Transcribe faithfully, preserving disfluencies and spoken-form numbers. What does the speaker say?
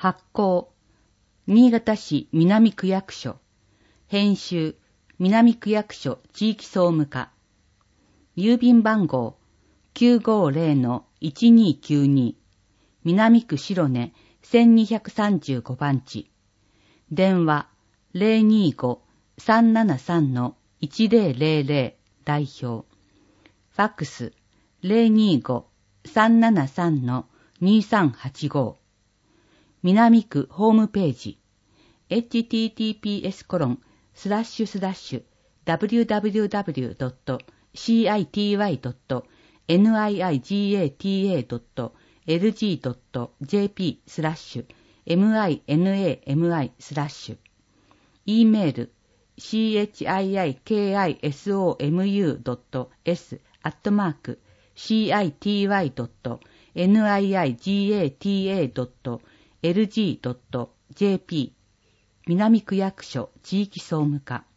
発行、新潟市南区役所。編集、南区役所地域総務課。郵便番号 きゅうごーぜろのいちにーきゅうに、南区白根せんにひゃくさんじゅうごばんち。電話 ゼロにーごーさんななさんのいちぜろぜろぜろ 代表。ファックス ゼロにーごーさんななさんのにさんはちご。南区ホームページ エイチティーティーピーエスコロンスラッシュスラッシュダブリューダブリューダブリュードットシーアイティーワイドットニイガタドットエルジードットジェーピースラッシュエムアイエヌエーエムアイスラッシュ E メール シーエイチアイアイケーアイエスオーエムユードットエス アットマーク シーアイティーワイドットニイガタドットエルジードットジェーピー 南区役所地域総務課。